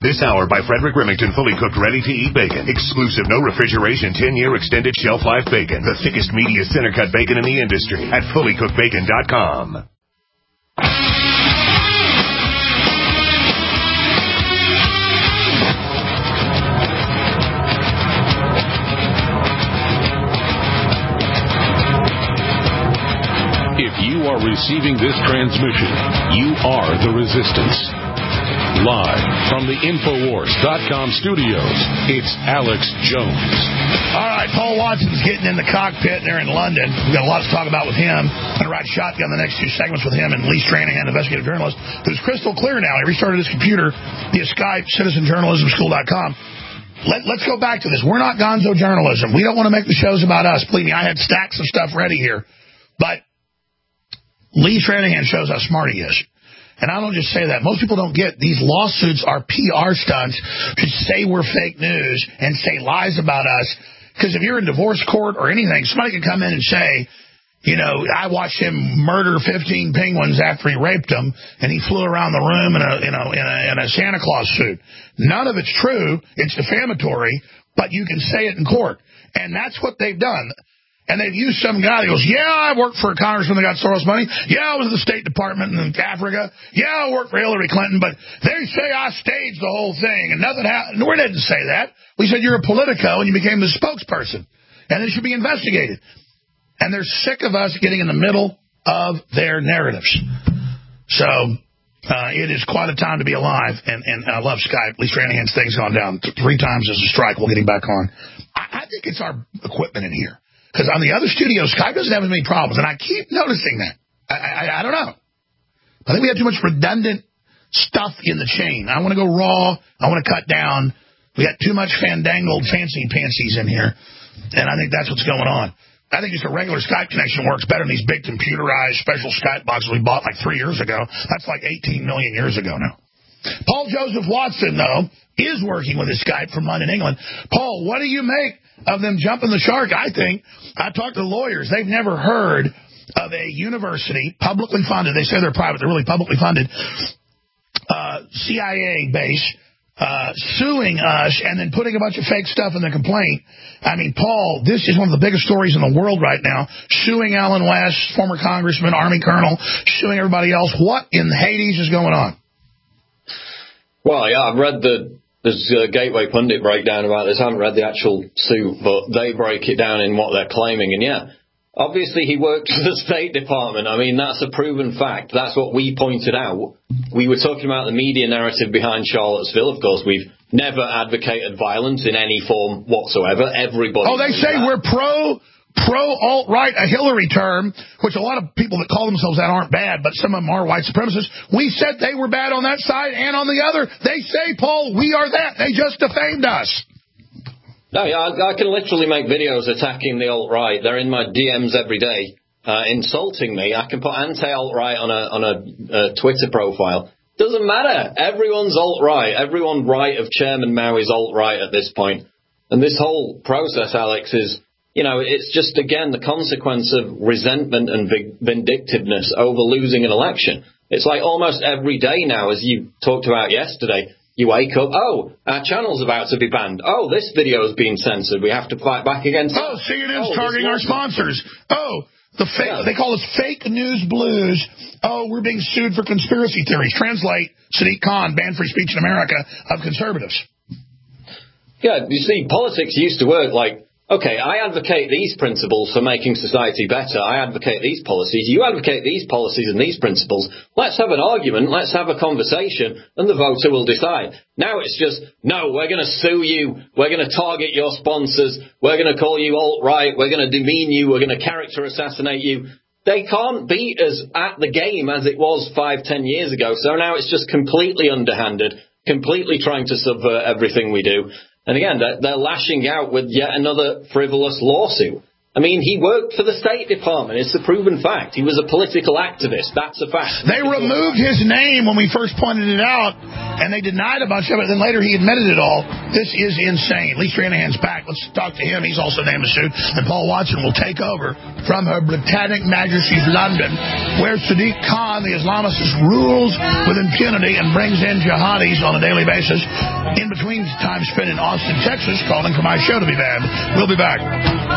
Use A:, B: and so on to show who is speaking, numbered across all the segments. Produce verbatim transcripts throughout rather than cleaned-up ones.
A: This hour by Frederick Remington, fully cooked, ready-to-eat bacon. Exclusive, no refrigeration, ten-year extended shelf life bacon. The thickest, meatiest, center-cut bacon in the industry at fully cooked bacon dot com.
B: If you are receiving this transmission, you are the resistance. Live from the Infowars dot com studios, it's Alex Jones.
C: All right, Paul Watson's getting in the cockpit there in London. We've got a lot to talk about with him. I'm going to ride shotgun the next two segments with him and Lee Stranahan, investigative journalist, who's crystal clear now. He restarted his computer via Skype, citizen journalism school dot com. Let, let's go back to this. We're not gonzo journalism. We don't want to make the shows about us. Believe me, I had stacks of stuff ready here. But Lee Stranahan shows how smart he is. And I don't just say that. Most people don't get these lawsuits are P R stunts to say we're fake news and say lies about us. Because if you're in divorce court or anything, somebody can come in and say, you know, I watched him murder fifteen penguins after he raped them, and he flew around the room in a, you know, in a, in a Santa Claus suit. None of it's true. It's defamatory, but you can say it in court. And that's what they've done. And they've used some guy that goes, yeah, I worked for a congressman that got Soros money. Yeah, I was in the State Department in Africa. Yeah, I worked for Hillary Clinton. But they say I staged the whole thing and nothing happened. We didn't say that. We said you're a Politico and you became the spokesperson. And it should be investigated. And they're sick of us getting in the middle of their narratives. So uh, it is quite a time to be alive. And, and I love Skype. Lee Stranahan's thing's gone down th- three times as a strike. We'll get him back on. I, I think it's our equipment in here. Because on the other studios, Skype doesn't have as many problems, and I keep noticing that. I, I, I don't know. I think we have too much redundant stuff in the chain. I want to go raw. I want to cut down. We got too much fandangled fancy pansies in here, and I think that's what's going on. I think just a regular Skype connection works better than these big computerized special Skype boxes we bought like three years ago. That's like eighteen million years ago now. Paul Joseph Watson, though, is working with his Skype from London, England. Paul, what do you make of them jumping the shark? I think I talked to lawyers. They've never heard of a university, publicly funded. They say they're private. They're really publicly funded, uh, C I A base, uh, suing us and then putting a bunch of fake stuff in the complaint. I mean, Paul, this is one of the biggest stories in the world right now. Suing Alan West, former congressman, Army colonel, suing everybody else. What in Hades is going on?
D: Well, yeah, I've read the there's a Gateway Pundit breakdown about this. I haven't read the actual suit, but they break it down in what they're claiming. And yeah, obviously he worked for the State Department. I mean, that's a proven fact. That's what we pointed out. We were talking about the media narrative behind Charlottesville. Of course, we've never advocated violence in any form whatsoever. Everybody.
C: Oh, they say that. We're pro. Pro-alt-right, a Hillary term, which a lot of people that call themselves that aren't bad, but some of them are white supremacists. We said they were bad on that side and on the other. They say, Paul, we are that. They just defamed us.
D: No, yeah, I, I can literally make videos attacking the alt-right. They're in my D Ms every day, uh, insulting me. I can put anti-alt-right on a on a uh, Twitter profile. Doesn't matter. Everyone's alt-right. Everyone right of Chairman Mao is alt-right at this point. And this whole process, Alex, is... You know, it's just, again, the consequence of resentment and vindictiveness over losing an election. It's like almost every day now, as you talked about yesterday, you wake up, oh, our channel's about to be banned. Oh, this video has been censored. We have to fight back against it.
C: Oh, C N N's oh, targeting our sponsors. Oh, the fake, yeah. They call us fake news blues. Oh, we're being sued for conspiracy theories. Translate Sadiq Khan, banned free speech in America, of conservatives.
D: Yeah, you see, politics used to work like, okay, I advocate these principles for making society better. I advocate these policies. You advocate these policies and these principles. Let's have an argument. Let's have a conversation, and the voter will decide. Now it's just, no, we're going to sue you. We're going to target your sponsors. We're going to call you alt-right. We're going to demean you. We're going to character assassinate you. They can't beat us at the game as it was five, ten years ago. So now it's just completely underhanded, completely trying to subvert everything we do. And again, they're, they're lashing out with yet another frivolous lawsuit. I mean, he worked for the State Department. It's a proven fact. He was a political activist. That's a fact.
C: They removed his name when we first pointed it out, and they denied a bunch of it. Then later he admitted it all. This is insane. Lee Stranahan's back. Let's talk to him. He's also named a suit. And Paul Watson will take over from Her Britannic Majesty's London, where Sadiq Khan, the Islamist, rules with impunity and brings in jihadis on a daily basis. In between time spent in Austin, Texas, calling for my show to be banned. We'll be back.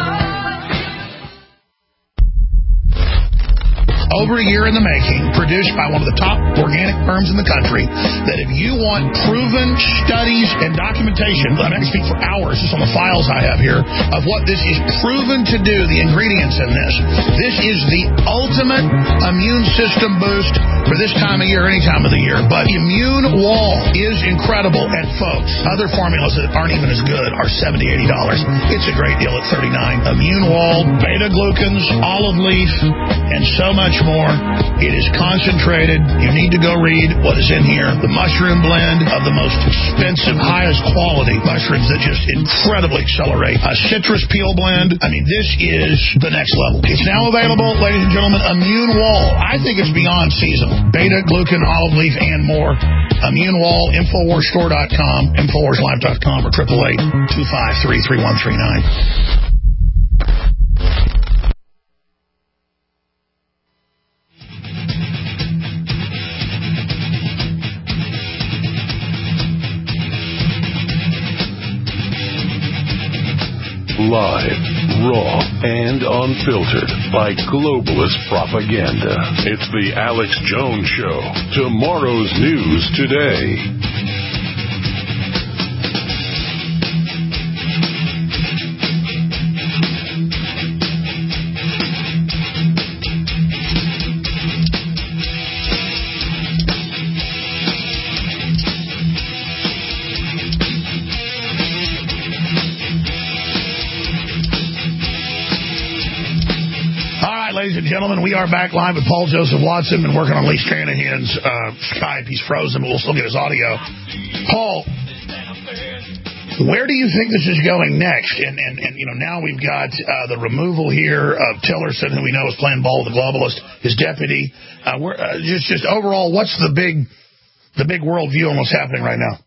C: Over a year in the making, produced by one of the top organic firms in the country, that if you want proven studies and documentation, I mean, I can speak for hours just on the files I have here, of what this is proven to do, the ingredients in this. This is the ultimate immune system boost for this time of year, any time of the year. But Immune Wall is incredible. And folks, other formulas that aren't even as good are seventy dollars, eighty dollars. It's a great deal at thirty-nine dollars. Immune Wall, beta-glucans, olive leaf, and so much more. It is concentrated. You need to go read what is in here. The mushroom blend of the most expensive, highest quality mushrooms that just incredibly accelerate. A citrus peel blend. I mean, this is the next level. It's now available, ladies and gentlemen. Immune Wall. I think it's beyond seasonal. Beta, glucan, olive leaf, and more. Immune Wall, Infowars Store dot com, Infowars Live dot com, or eight eight eight, two five three, three one three nine.
B: Live, raw, and unfiltered by globalist propaganda. It's the Alex Jones Show. Tomorrow's news today.
C: Ladies and gentlemen, we are back live with Paul Joseph Watson. Been working on Lee Stranahan's uh, Skype. He's frozen, but we'll still get his audio. Paul, where do you think this is going next? And, and, and you know, now we've got uh, the removal here of Tillerson, who we know is playing ball with the globalist, his deputy. Uh, we're, uh, just, just overall, what's the big, the big worldview on what's happening right now?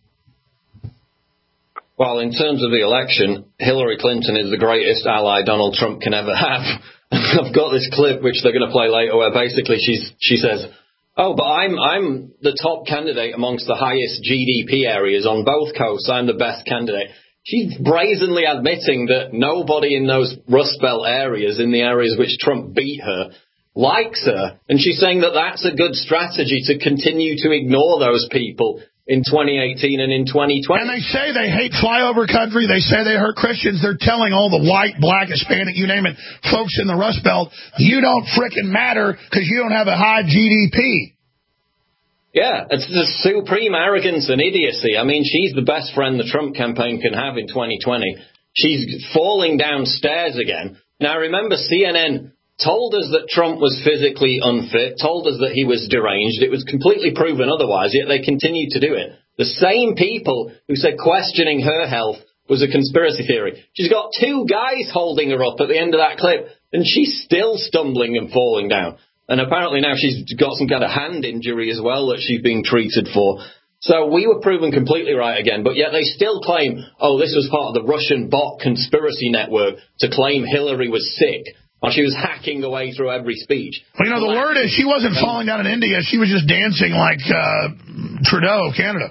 D: Well, in terms of the election, Hillary Clinton is the greatest ally Donald Trump can ever have. I've got this clip which they're going to play later where basically she's she says, oh, but I'm I'm the top candidate amongst the highest G D P areas on both coasts. I'm the best candidate. She's brazenly admitting that nobody in those Rust Belt areas, in the areas which Trump beat her, likes her. And she's saying that that's a good strategy to continue to ignore those people in twenty eighteen and in twenty twenty.
C: And they say they hate flyover country. They say they hurt Christians. They're telling all the white, black, Hispanic, you name it, folks in the Rust Belt, you don't frickin' matter because you don't have a high G D P.
D: Yeah, it's the supreme arrogance and idiocy. I mean, she's the best friend the Trump campaign can have in twenty twenty. She's falling downstairs again. Now, remember, C N N told us that Trump was physically unfit, told us that he was deranged. It was completely proven otherwise, yet they continued to do it. The same people who said questioning her health was a conspiracy theory. She's got two guys holding her up at the end of that clip, and she's still stumbling and falling down. And apparently now she's got some kind of hand injury as well that she's being treated for. So we were proven completely right again, but yet they still claim, oh, this was part of the Russian bot conspiracy network to claim Hillary was sick. While she was hacking away through every speech.
C: Well, you know, the word is she wasn't falling down in India. She was just dancing like uh, Trudeau of Canada.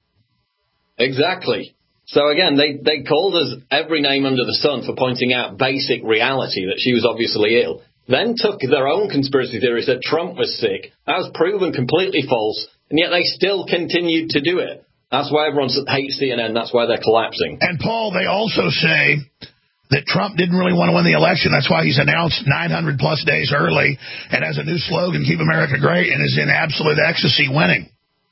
D: Exactly. So, again, they, they called us every name under the sun for pointing out basic reality, that she was obviously ill. Then took their own conspiracy theories that Trump was sick. That was proven completely false, and yet they still continued to do it. That's why everyone hates C N N. That's why they're collapsing.
C: And, Paul, they also say that Trump didn't really want to win the election. That's why he's announced nine hundred plus days early and has a new slogan, Keep America Great, and is in absolute ecstasy winning.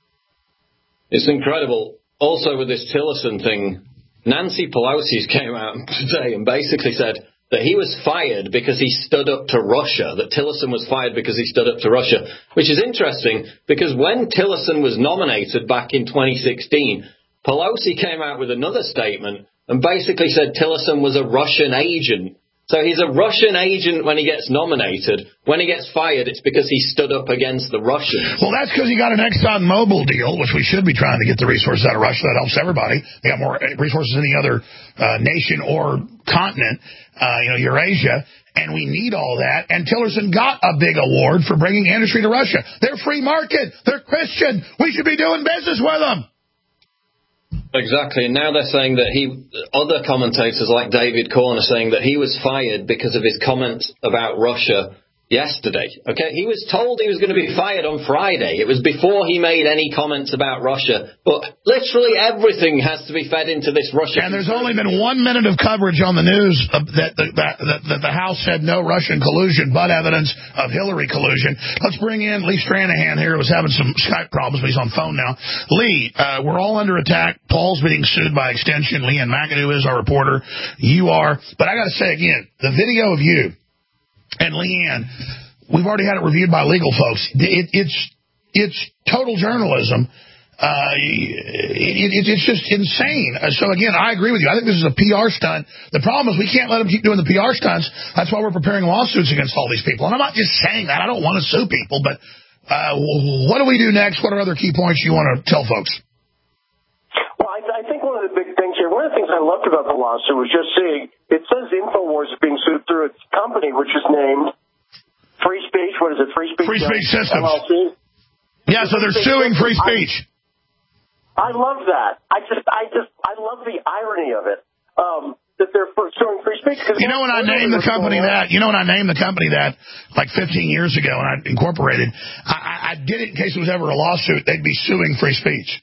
D: It's incredible. Also with this Tillerson thing, Nancy Pelosi came out today and basically said that he was fired because he stood up to Russia, that Tillerson was fired because he stood up to Russia, which is interesting because when Tillerson was nominated back in twenty sixteen, Pelosi came out with another statement and basically said Tillerson was a Russian agent So he's a Russian agent when he gets nominated. When he gets fired, it's because he stood up against the Russians.
C: Well, that's because he got an ExxonMobil deal, which we should be trying to get the resources out of Russia. That helps everybody. They got more resources than any other uh, nation or continent, uh, you know, Eurasia. And we need all that. And Tillerson got a big award for bringing industry to Russia. They're free market. They're Christian. We should be doing business with them.
D: Exactly, and now they're saying that he, other commentators like David Korn are saying that he was fired because of his comments about Russia yesterday. Okay, he was told he was going to be fired on Friday. It was before he made any comments about Russia. But literally everything has to be fed into this Russia.
C: And there's only been one minute of coverage on the news of that, that, that, that the House said no Russian collusion, but evidence of Hillary collusion. Let's bring in Lee Stranahan here, who was having some Skype problems, but he's on phone now. Lee, uh, we're all under attack. Paul's being sued by extension. Leanne McAdoo is our reporter. You are. But I got to say again, the video of you and Leanne, we've already had it reviewed by legal folks. It, it's it's total journalism. Uh, it, it, it's just insane. So, again, I agree with you. I think this is a P R stunt. The problem is we can't let them keep doing the P R stunts. That's why we're preparing lawsuits against all these people. And I'm not just saying that. I don't want to sue people. But uh, what do we do next? What are other key points you want to tell folks?
E: Well, I, I think one of the big things here, one of the things I loved about the lawsuit was just seeing, it says InfoWars is being sued through its company, which is named Free Speech. What is it? Free Speech?
C: Free Speech Systems.
E: L L C?
C: Yeah, so they're suing free speech.
E: I, I love that. I just, I just, I love the irony of it. Um, that they're suing free speech.
C: You know when I named the company that, you know when I named the company that like fifteen years ago and I incorporated, I, I did it in case there was ever a lawsuit, they'd be suing free speech.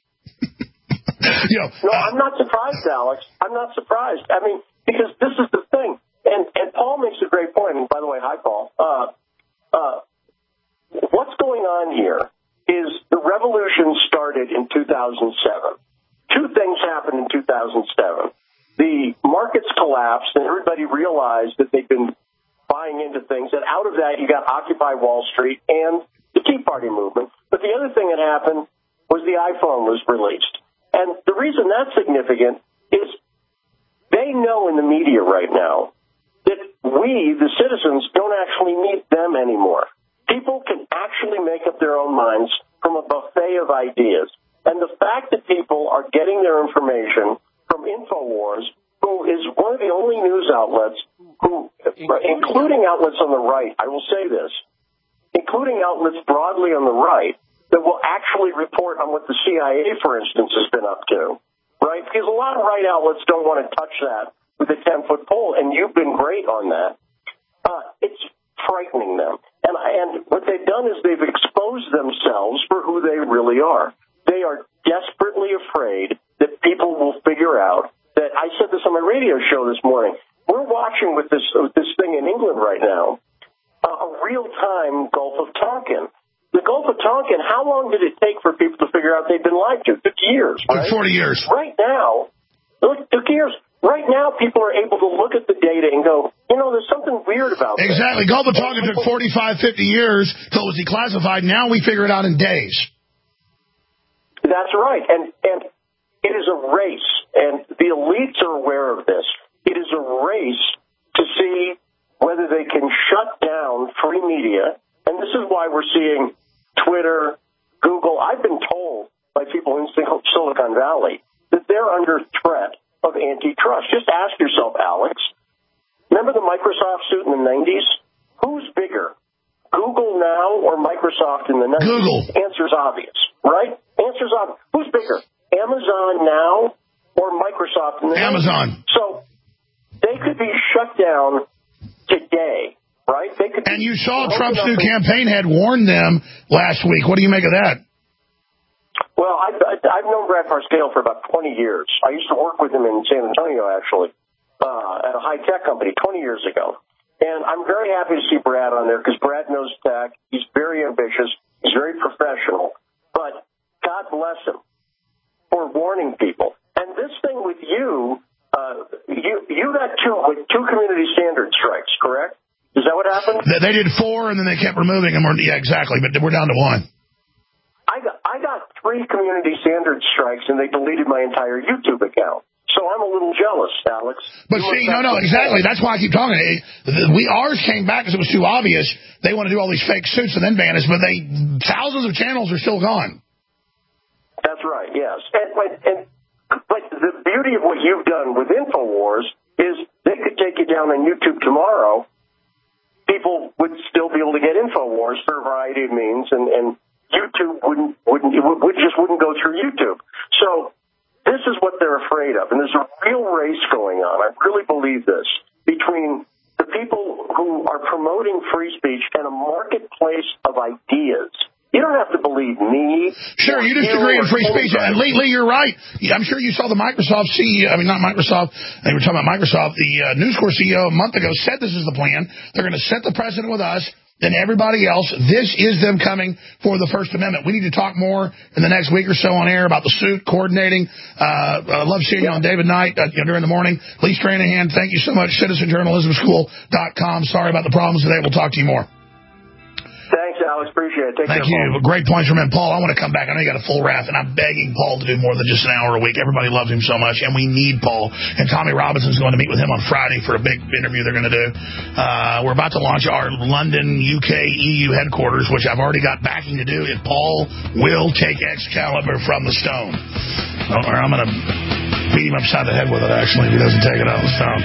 C: You know,
E: no,
C: uh,
E: I'm not surprised, Alex. I'm not surprised. I mean, because this is the thing. And, and Paul makes a great point. And by the way, hi, Paul. Uh, uh, what's going on here is the revolution started in two thousand seven. Two things happened in two thousand seven. The markets collapsed, and everybody realized that they'd been buying into things. And out of that, you got Occupy Wall Street and the Tea Party movement. But the other thing that happened was the iPhone was released. And the reason that's significant is they know in the media right now that we, the citizens, don't actually need them anymore. People can actually make up their own minds from a buffet of ideas. And the fact that people are getting their information from InfoWars, who is one of the only news outlets, who, including outlets on the right, I will say this, including outlets broadly on the right, that will actually report on what the C I A, for instance, has been up to, right? Because a lot of right outlets don't want to touch that with a ten-foot pole, and you've been great on that. Uh, it's frightening them. And, and what they've done is they've exposed themselves for who they really are. They are desperately afraid that people will figure out that, I said this on my radio show this morning, we're watching with this, with this thing in England right now, uh, a real-time Gulf of Tonkin. The Gulf of Tonkin, how long did it take for people to figure out they'd been lied to? fifty years, right?
C: forty years.
E: Right now, look, took years. Right now, people are able to look at the data and go, you know, there's something weird about this.
C: Exactly. Gulf of Tonkin took forty-five, fifty years till it was declassified. Now we figure it out in days.
E: That's right. And, and it is a race, and the elites are aware of this. It is a race to see whether they can shut down free media. And this is why we're seeing Twitter, Google. I've been told by people in Silicon Valley that they're under threat of antitrust. Just ask yourself, Alex, remember the Microsoft suit in the nineties? Who's bigger, Google now or Microsoft in the nineties?
C: Google.
E: Answer's obvious, right? Answer's obvious. Who's bigger, Amazon now or Microsoft in the
C: Amazon.
E: nineties? So they could be shut down today. Right? They could
C: and you saw Trump's new campaign head warn them last week. What do you make of that?
E: Well, I've, I've known Brad Parscale for about twenty years. I used to work with him in San Antonio, actually, uh, at a high-tech company twenty years ago. And I'm very happy to see Brad on there because Brad knows tech. He's very ambitious. He's very professional. But God bless him for warning people. And this thing with you, uh, you, you got two, like, two community standard strikes, correct? Is that what happened?
C: They did four, and then they kept removing them. Yeah, exactly, but we're down to one.
E: I got I got three community standard strikes, and they deleted my entire YouTube account. So I'm a little jealous, Alex.
C: But see, no, no, exactly. That's why I keep talking. We ours came back because it was too obvious. They want to do all these fake suits and then ban us, but they thousands of channels are still gone.
E: That's right. Yes, and, and but the beauty of what you've done with InfoWars is they could take you down on YouTube tomorrow. People would still be able to get InfoWars through a variety of means, and, and YouTube wouldn't wouldn't it would just wouldn't go through YouTube. So. This is what they're afraid of, and there's a real race going on. I really believe this, between the people who are promoting free speech and a marketplace of ideas. You don't have to believe me.
C: Sure, you disagree in free speech. And Lee, Lee, you're right. I'm sure you saw the Microsoft C E O, I mean, not Microsoft, they were talking about Microsoft. The uh, News Corp C E O a month ago said this is the plan. They're going to set the precedent with us and everybody else. This is them coming for the First Amendment. We need to talk more in the next week or so on air about the suit, coordinating. Uh, I love seeing you on David Knight uh, you know, during the morning. Lee Stranahan, thank you so much. citizen journalism school dot com. Sorry about the problems today. We'll talk to you more.
E: Thanks, Alex. Appreciate it. Take
C: Thank
E: care,
C: you.
E: Paul.
C: Great points from him. Paul, I want to come back. I know you got a full wrath, and I'm begging Paul to do more than just an hour a week. Everybody loves him so much, and we need Paul. And Tommy Robinson's going to meet with him on Friday for a big interview they're going to do. Uh, we're about to launch our London, U K, E U headquarters, which I've already got backing to do, if Paul will take Excalibur from the stone. Or I'm going to beat him upside the head with it, actually, if he doesn't take it out of the stone.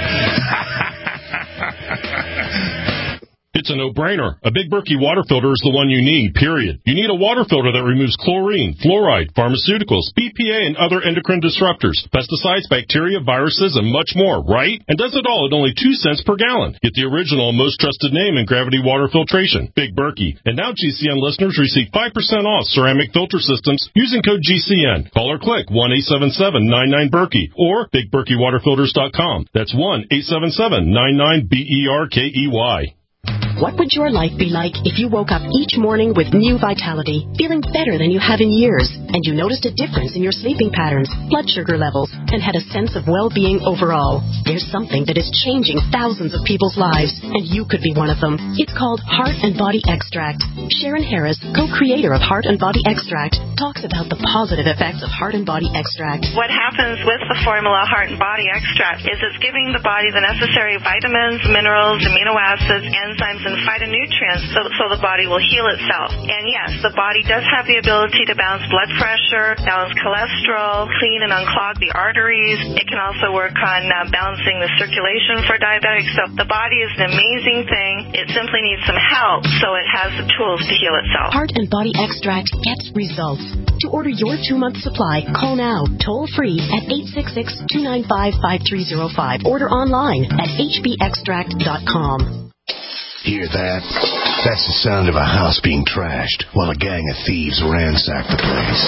B: It's a no-brainer. A Big Berkey water filter is the one you need, period. You need a water filter that removes chlorine, fluoride, pharmaceuticals, B P A, and other endocrine disruptors, pesticides, bacteria, viruses, and much more, right? And does it all at only two cents per gallon. Get the original and most trusted name in gravity water filtration, Big Berkey. And now G C N listeners receive five percent off ceramic filter systems using code G C N. Call or click one eight seven seven nine nine Berkey or big berkey water filters dot com. That's one eight seven seven nine nine B E R K E Y.
F: What would your life be like if you woke up each morning with new vitality, feeling better than you have in years, and you noticed a difference in your sleeping patterns, blood sugar levels, and had a sense of well-being overall? There's something that is changing thousands of people's lives, and you could be one of them. It's called Heart and Body Extract. Sharon Harris, co-creator of Heart and Body Extract, talks about the positive effects of Heart and Body Extract.
G: What happens with the formula Heart and Body Extract is it's giving the body the necessary vitamins, minerals, amino acids, enzymes, and phytonutrients so, so the body will heal itself. And yes, the body does have the ability to balance blood pressure, balance cholesterol, clean and unclog the arteries. It can also work on uh, balancing the circulation for diabetics. So the body is an amazing thing. It simply needs some help so it has the tools to heal itself.
F: Heart and Body Extract gets results. To order your two-month supply, call now, toll-free at eight six six, two nine five, five three zero five. Order online at h b extract dot com.
A: Hear that? That's the sound of a house being trashed while a gang of thieves ransack the place.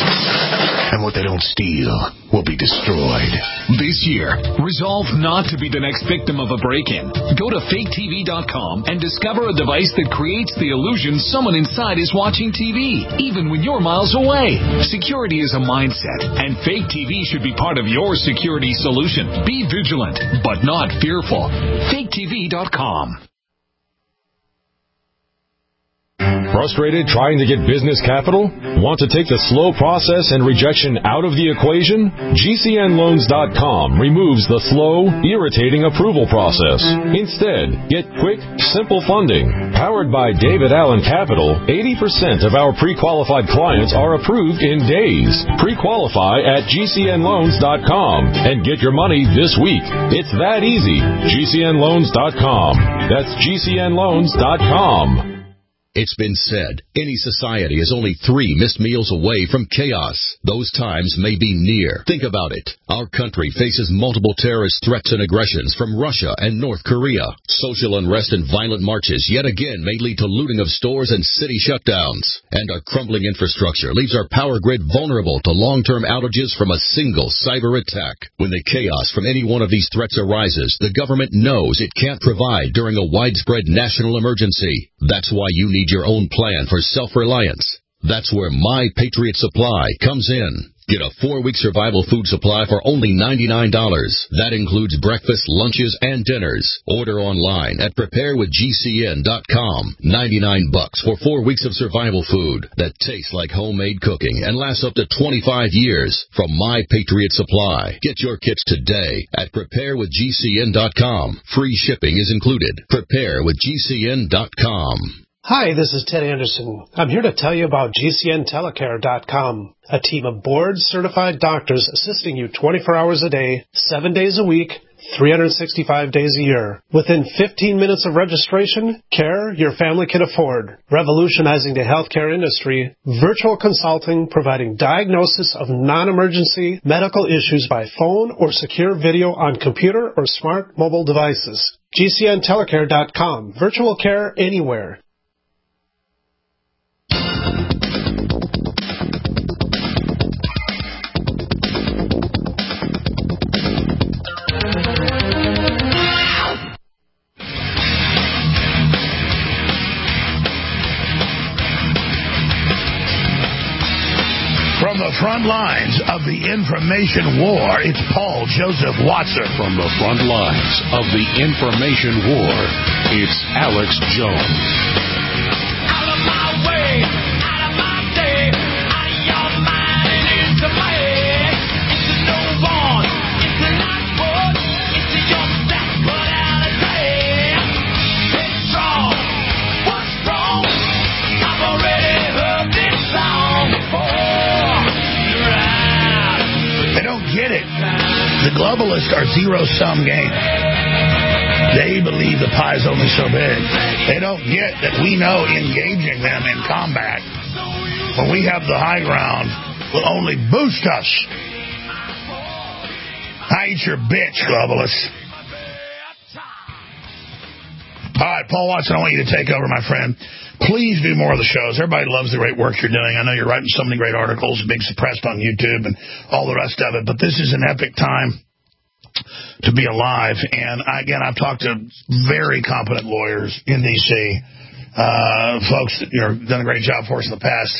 A: And what they don't steal will be destroyed.
H: This year, resolve not to be the next victim of a break-in. Go to fake T V dot com and discover a device that creates the illusion someone inside is watching T V, even when you're miles away. Security is a mindset, and Fake T V should be part of your security solution. Be vigilant, but not fearful. fake T V dot com.
I: Frustrated trying to get business capital? Want to take the slow process and rejection out of the equation? G C N loans dot com removes the slow, irritating approval process. Instead, get quick, simple funding. Powered by David Allen Capital, eighty percent of our pre-qualified clients are approved in days. Pre-qualify at G C N loans dot com and get your money this week. It's that easy. G C N loans dot com. That's G C N loans dot com.
J: It's been said, any society is only three missed meals away from chaos. Those times may be near. Think about it. Our country faces multiple terrorist threats and aggressions from Russia and North Korea. Social unrest and violent marches yet again may lead to looting of stores and city shutdowns. And our crumbling infrastructure leaves our power grid vulnerable to long-term outages from a single cyber attack. When the chaos from any one of these threats arises, the government knows it can't provide during a widespread national emergency. That's why you need your own plan for self-reliance. That's where My Patriot Supply comes in. Get a four-week survival food supply for only ninety-nine dollars. That includes breakfast, lunches, and dinners. Order online at prepare with G C N dot com. ninety-nine bucks for four weeks of survival food that tastes like homemade cooking and lasts up to twenty-five years from My Patriot Supply. Get your kits today at prepare with G C N dot com. Free shipping is included. prepare with G C N dot com.
K: Hi, this is Ted Anderson. I'm here to tell you about G C N telecare dot com, a team of board-certified doctors assisting you twenty-four hours a day, seven days a week, three hundred sixty-five days a year. Within fifteen minutes of registration, care your family can afford. Revolutionizing the healthcare industry, virtual consulting providing diagnosis of non-emergency medical issues by phone or secure video on computer or smart mobile devices. G C N telecare dot com. Virtual care anywhere.
C: From the front lines of the information war, it's Paul Joseph Watson.
B: From the front lines of the information war, it's Alex Jones.
L: Out of my way, out of my day, out of your mind and into my head. It's a no one, it's a not one, it's a your step, put out a day. It's strong, what's wrong? I've already heard this song before.
C: They don't get it. The globalists are zero-sum game. They believe the pie's only so big. They don't get that we know engaging them in combat, when we have the high ground, will only boost us. I eat your bitch, globalists. All right, Paul Watson, I want you to take over, my friend. Please do more of the shows. Everybody loves the great work you're doing. I know you're writing so many great articles, being suppressed on YouTube and all the rest of it. But this is an epic time to be alive. And again, I've talked to very competent lawyers in D C, uh, folks that you know done a great job for us in the past,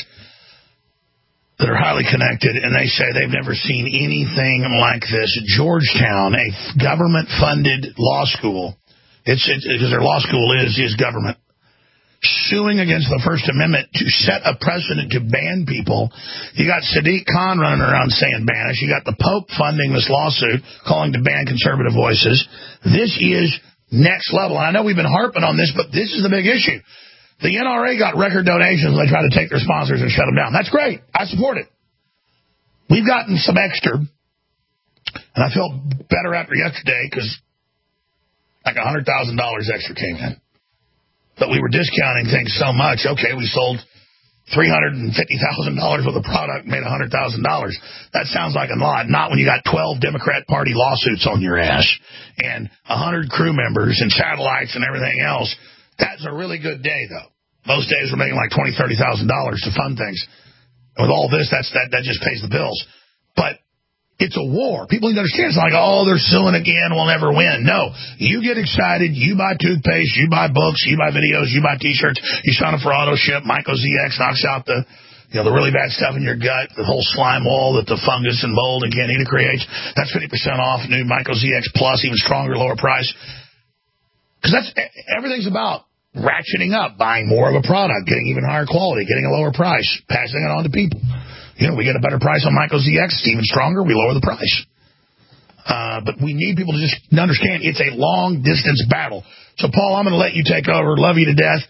C: that are highly connected, and they say they've never seen anything like this. Georgetown, a government-funded law school, it's because their law school is is government, suing against the First Amendment to set a precedent to ban people. You got Sadiq Khan running around saying banish. You got the Pope funding this lawsuit, calling to ban conservative voices. This is next level. And I know we've been harping on this, but this is the big issue. The N R A got record donations when they try to take their sponsors and shut them down. That's great. I support it. We've gotten some extra, and I felt better after yesterday because like one hundred thousand dollars extra came in. But we were discounting things so much. Okay, we sold three hundred fifty thousand dollars worth of product, made one hundred thousand dollars. That sounds like a lot. Not when you got twelve Democrat Party lawsuits on your ass and one hundred crew members and satellites and everything else. That's a really good day, though. Most days we're making like twenty thousand dollars, thirty thousand dollars to fund things. And with all this, that's that, that just pays the bills. But it's a war. People need to understand. It's not like, oh, they're suing again, we'll never win. No. You get excited. You buy toothpaste. You buy books. You buy videos. You buy T-shirts. You sign up for auto ship. Myco Z X knocks out the, you know, the really bad stuff in your gut, the whole slime wall that the fungus and mold and candida creates. That's fifty percent off. New Myco Z X Plus, even stronger, lower price. Because that's everything's about ratcheting up, buying more of a product, getting even higher quality, getting a lower price, passing it on to people. You know, we get a better price on Myco Z X. It's even stronger. We lower the price. Uh, but we need people to just understand it's a long-distance battle. So, Paul, I'm going to let you take over. Love you to death.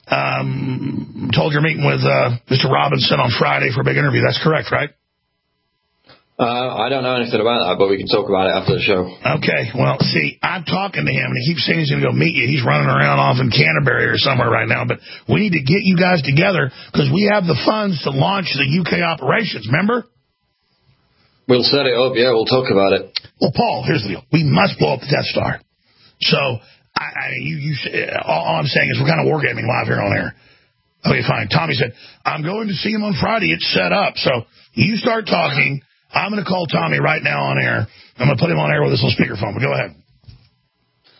C: Um, told you're meeting with uh, Mister Robinson on Friday for a big interview. That's correct, right?
D: Uh, I don't know anything about that, but we can talk about it after the show.
C: Okay. Well, see, I'm talking to him, and he keeps saying he's going to go meet you. He's running around off in Canterbury or somewhere right now. But we need to get you guys together because we have the funds to launch the U K operations. Remember?
D: We'll set it up. Yeah, we'll talk about it.
C: Well, Paul, here's the deal. We must blow up the Death Star. So, I, I you, you, all I'm saying is we're kind of wargaming live here on air. Okay, fine. Tommy said, I'm going to see him on Friday. It's set up. So you start talking. I'm going to call Tommy right now on air. I'm going to put him on air with this little speakerphone. But go ahead.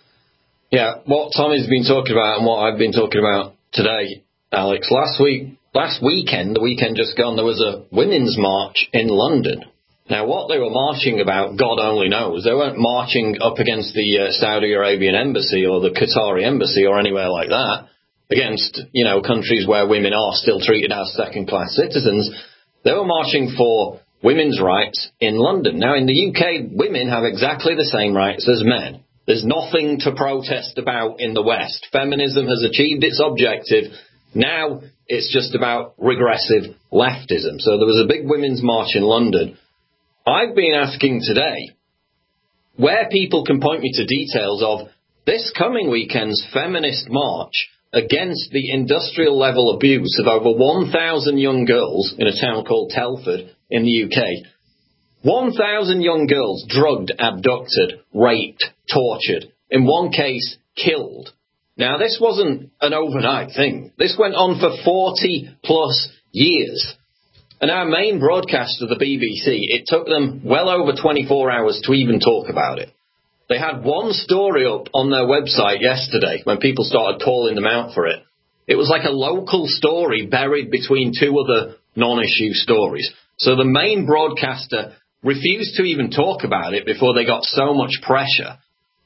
D: Yeah, what Tommy's been talking about and what I've been talking about today, Alex. Last week, last weekend, the weekend just gone, there was a women's march in London. Now, what they were marching about, God only knows. They weren't marching up against the uh, Saudi Arabian embassy or the Qatari embassy or anywhere like that, against, you know, countries where women are still treated as second-class citizens. They were marching for women's rights in London. Now, in the U K, women have exactly the same rights as men. There's nothing to protest about in the West. Feminism has achieved its objective. Now it's just about regressive leftism. So there was a big women's march in London. I've been asking today where people can point me to details of this coming weekend's feminist march against the industrial level abuse of over one thousand young girls in a town called Telford in the U K. one thousand young girls drugged, abducted, raped, tortured, in one case killed. Now, this wasn't an overnight thing. This went on for forty plus years. And our main broadcaster, the B B C, it took them well over twenty-four hours to even talk about it. They had one story up on their website yesterday when people started calling them out for it. It was like a local story buried between two other non-issue stories. So the main broadcaster refused to even talk about it before they got so much pressure.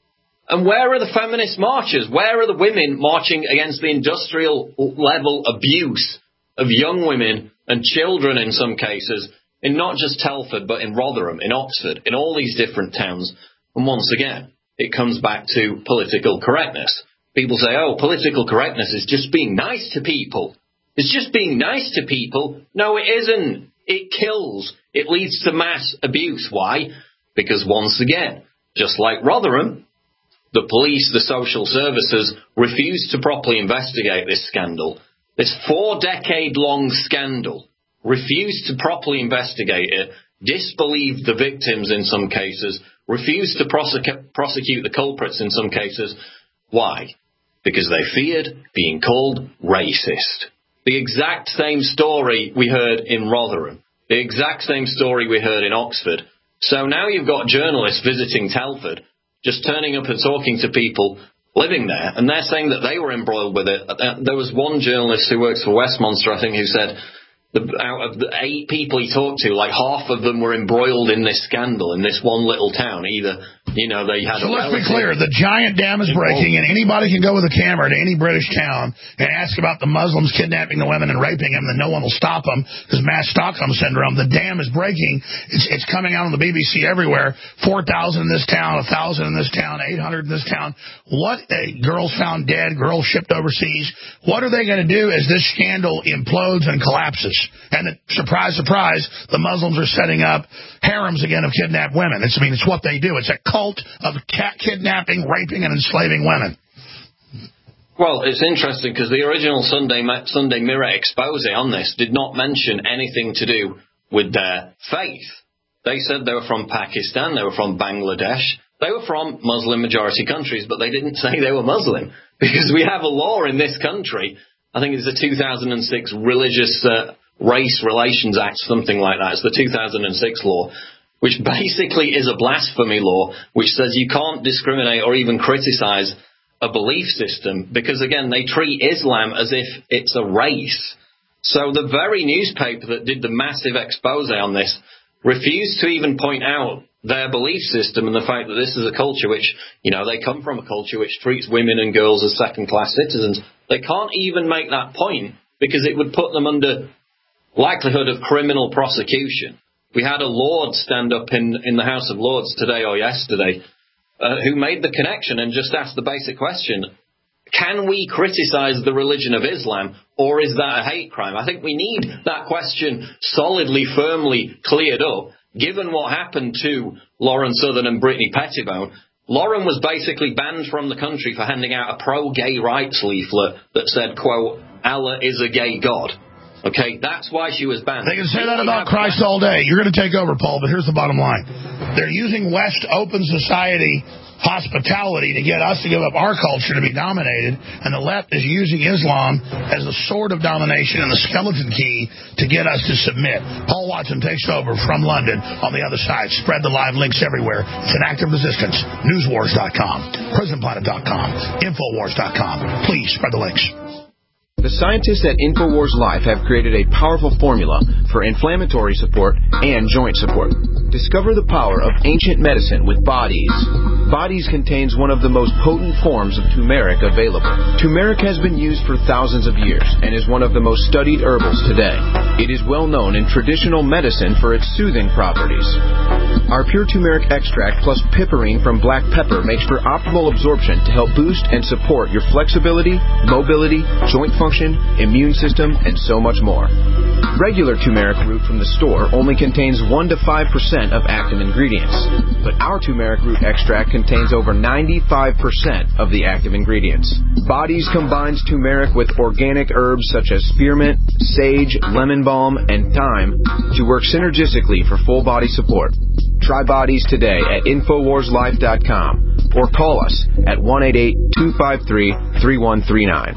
D: And where are the feminist marchers? Where are the women marching against the industrial level abuse of young women and children in some cases, in not just Telford, but in Rotherham, in Oxford, in all these different towns? And once again, it comes back to political correctness. People say, oh, political correctness is just being nice to people. It's just being nice to people. No, it isn't. It kills. It leads to mass abuse. Why? Because once again, just like Rotherham, the police, the social services refused to properly investigate this scandal. This four-decade-long scandal, refused to properly investigate it, disbelieved the victims in some cases, refused to prosecute, prosecute the culprits in some cases. Why? Because they feared being called racist. The exact same story we heard in Rotherham. The exact same story we heard in Oxford. So now you've got journalists visiting Telford, just turning up and talking to people living there, and they're saying that they were embroiled with it. There was one journalist who works for Westminster, I think, who said the, out of the eight people he talked to, like half of them were embroiled in this scandal in this one little town. Either, you know, they had.
C: So let's be clear: the giant dam is breaking, and anybody can go with a camera to any British town and ask about the Muslims kidnapping the women and raping them, and no one will stop them because mass Stockholm syndrome. The dam is breaking. It's, it's coming out on the B B C everywhere. Four thousand in this town, a thousand in this town, eight hundred in this town. What? Uh, girls found dead, girls shipped overseas. What are they going to do as this scandal implodes and collapses? And it, surprise, surprise, the Muslims are setting up harems again of kidnapped women. It's, I mean, it's what they do. It's a cult of cat kidnapping, raping, and enslaving women.
D: Well, it's interesting because the original Sunday Sunday Mirror expose on this did not mention anything to do with their faith. They said they were from Pakistan, they were from Bangladesh, they were from Muslim-majority countries, but they didn't say they were Muslim because we have a law in this country. I think it's the two thousand six Religious uh, Race Relations Act, something like that. It's the two thousand six law, which basically is a blasphemy law, which says you can't discriminate or even criticize a belief system because, again, they treat Islam as if it's a race. So the very newspaper that did the massive expose on this refused to even point out their belief system and the fact that this is a culture which, you know, they come from a culture which treats women and girls as second-class citizens. They can't even make that point because it would put them under likelihood of criminal prosecution. We had a Lord stand up in, in the House of Lords today or yesterday uh, who made the connection and just asked the basic question, can we criticize the religion of Islam or is that a hate crime? I think we need that question solidly, firmly cleared up. Given what happened to Lauren Southern and Brittany Pettibone, Lauren was basically banned from the country for handing out a pro-gay rights leaflet that said, quote, Allah is a gay God. Okay, that's why she was banned.
C: They can say that about Christ all day. You're going to take over, Paul, but here's the bottom line. They're using West open society hospitality to get us to give up our culture to be dominated, and the left is using Islam as a sword of domination and the skeleton key to get us to submit. Paul Watson takes over from London on the other side. Spread the live links everywhere. It's an active resistance. Newswars dot com, prison planet dot com, infowars dot com. Please spread the links.
M: The scientists at InfoWars Life have created a powerful formula for inflammatory support and joint support. Discover the power of ancient medicine with Bodies. Bodies contains one of the most potent forms of turmeric available. Turmeric has been used for thousands of years and is one of the most studied herbals today. It is well known in traditional medicine for its soothing properties. Our pure turmeric extract plus piperine from black pepper makes for optimal absorption to help boost and support your flexibility, mobility, joint function, immune system, and so much more. Regular turmeric root from the store only contains one to five percent of active ingredients, but our turmeric root extract contains over ninety-five percent of the active ingredients. Bodies combines turmeric with organic herbs such as spearmint, sage, lemon balm, and thyme to work synergistically for full body support. Try Bodies today at Infowars Life dot com or call us at one eight eight, two five three, three one three nine.